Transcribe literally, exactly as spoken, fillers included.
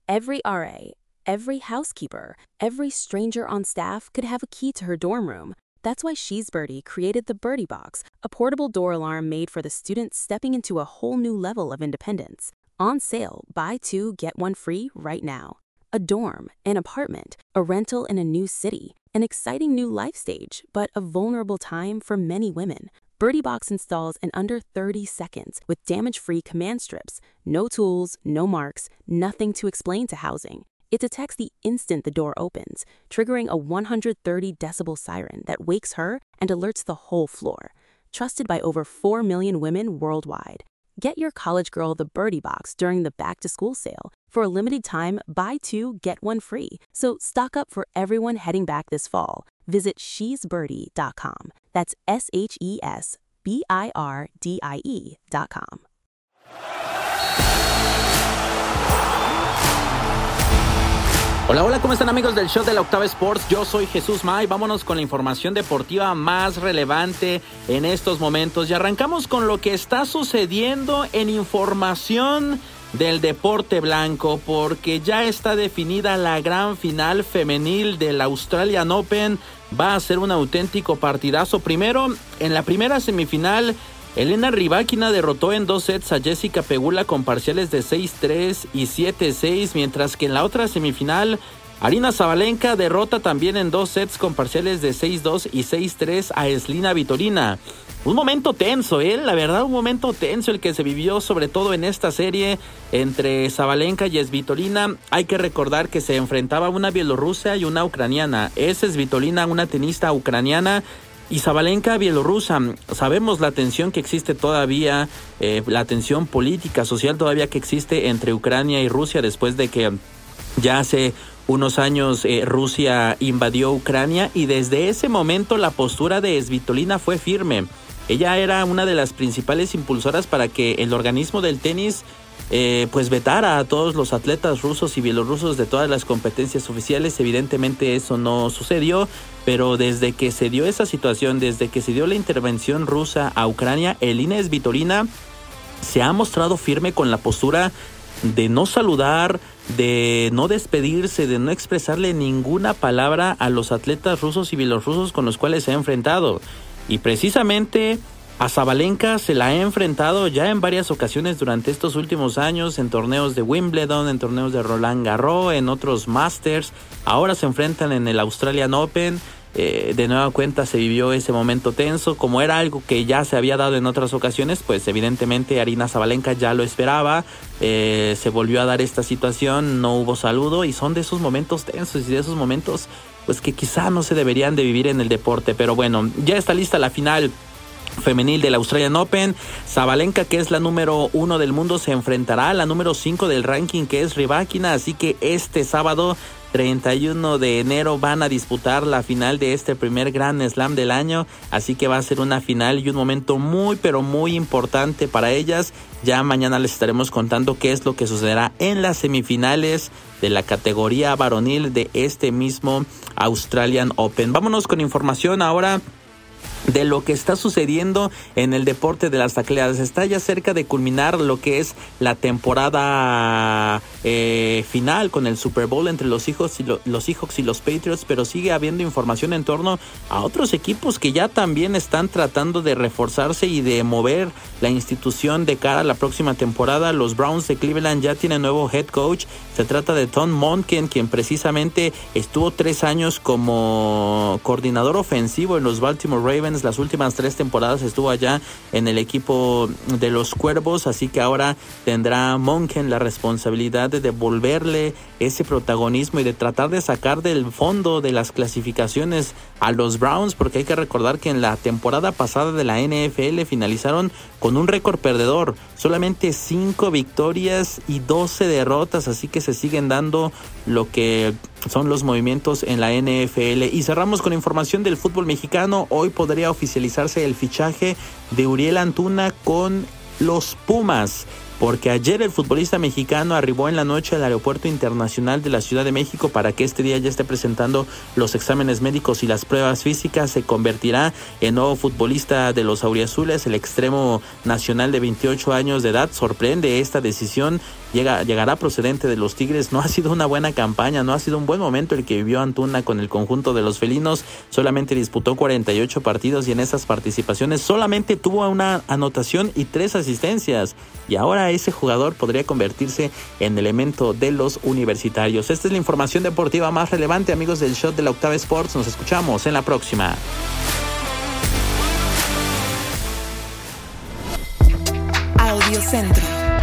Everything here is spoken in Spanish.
Every R A, every housekeeper, every stranger on staff could have a key to her dorm room. That's why She's Birdie created the Birdie Box, a portable door alarm made for the students stepping into a whole new level of independence. On sale, buy two, get one free right now. A dorm, an apartment, a rental in a new city, an exciting new life stage, but a vulnerable time for many women. Birdie Box installs in under thirty seconds with damage-free command strips. No tools, no marks, nothing to explain to housing. It detects the instant the door opens, triggering a one hundred thirty decibel siren that wakes her and alerts the whole floor. Trusted by over four million women worldwide. Get your college girl the Birdie Box during the back-to-school sale. For a limited time, buy two, get one free. So stock up for everyone heading back this fall. Visit she's birdie dot com. That's S H E S B I R D I E dot com. Hola, hola, ¿cómo están amigos del show de la Octava Sports? Yo soy Jesús May, vámonos con la información deportiva más relevante en estos momentos y arrancamos con lo que está sucediendo en información del deporte blanco, porque ya está definida la gran final femenil del Australian Open. Va a ser un auténtico partidazo. Primero, en la primera semifinal, Elena Rybakina derrotó en dos sets a Jessica Pegula con parciales de seis tres y siete seis, mientras que en la otra semifinal, Aryna Sabalenka derrota también en dos sets con parciales de seis dos y seis tres a Elina Svitolina. Un momento tenso, ¿eh? La verdad, un momento tenso el que se vivió, sobre todo en esta serie entre Sabalenka y Svitolina. Hay que recordar que se enfrentaba una bielorrusa y una ucraniana. Es Svitolina, una tenista ucraniana, y Sabalenka, bielorrusa. Sabemos la tensión que existe todavía, eh, la tensión política, social todavía que existe entre Ucrania y Rusia después de que ya hace unos años eh, Rusia invadió Ucrania, y desde ese momento la postura de Svitolina fue firme. Ella era una de las principales impulsoras para que el organismo del tenis eh, pues vetara a todos los atletas rusos y bielorrusos de todas las competencias oficiales. Evidentemente eso no sucedió, pero desde que se dio esa situación, desde que se dio la intervención rusa a Ucrania, Elina Svitolina se ha mostrado firme con la postura de no saludar, de no despedirse, de no expresarle ninguna palabra a los atletas rusos y bielorrusos con los cuales se ha enfrentado. Y precisamente a Sabalenka se la ha enfrentado ya en varias ocasiones durante estos últimos años, en torneos de Wimbledon, en torneos de Roland Garros, en otros Masters. Ahora se enfrentan en el Australian Open. Eh, de nueva cuenta se vivió ese momento tenso. Como era algo que ya se había dado en otras ocasiones, pues evidentemente Aryna Sabalenka ya lo esperaba. Eh, se volvió a dar esta situación, no hubo saludo, y son de esos momentos tensos y de esos momentos pues que quizá no se deberían de vivir en el deporte. Pero bueno, ya está lista la final femenil del Australian Open. Sabalenka, que es la número uno del mundo, se enfrentará a la número cinco del ranking, que es Rybakina. Así que este sábado treinta y uno de enero van a disputar la final de este primer Grand Slam del año. Así que va a ser una final y un momento muy pero muy importante para ellas. Ya mañana les estaremos contando qué es lo que sucederá en las semifinales de la categoría varonil de este mismo Australian Open. Vámonos con información ahora de lo que está sucediendo en el deporte de las tacleadas. Está ya cerca de culminar lo que es la temporada eh, final con el Super Bowl entre los Seahawks y lo, los Seahawks y los Patriots, pero sigue habiendo información en torno a otros equipos que ya también están tratando de reforzarse y de mover la institución de cara a la próxima temporada. Los Browns de Cleveland ya tienen nuevo head coach. Se trata de Tom Monken, quien precisamente estuvo tres años como coordinador ofensivo en los Baltimore Ravens. Las últimas tres temporadas estuvo allá en el equipo de los Cuervos, así que ahora tendrá Monken la responsabilidad de devolverle ese protagonismo y de tratar de sacar del fondo de las clasificaciones a los Browns, porque hay que recordar que en la temporada pasada de la N F L finalizaron con un récord perdedor, solamente cinco victorias y doce derrotas, así que se siguen dando lo que son los movimientos en la N F L. Y cerramos con información del fútbol mexicano. Hoy podría oficializarse el fichaje de Uriel Antuna con los Pumas, porque ayer el futbolista mexicano arribó en la noche al Aeropuerto Internacional de la Ciudad de México para que este día ya esté presentando los exámenes médicos y las pruebas físicas. Se convertirá en nuevo futbolista de los auriazules. El extremo nacional de veintiocho años de edad sorprende esta decisión llega, llegará procedente de los Tigres. No ha sido una buena campaña, no ha sido un buen momento el que vivió Antuna con el conjunto de los felinos. Solamente disputó cuarenta y ocho partidos y en esas participaciones solamente tuvo una anotación y tres asistencias. Y ahora ese jugador podría convertirse en elemento de los universitarios. Esta es la información deportiva más relevante, amigos del Shot de la Octava Sports. Nos escuchamos en la próxima. Audio Centro.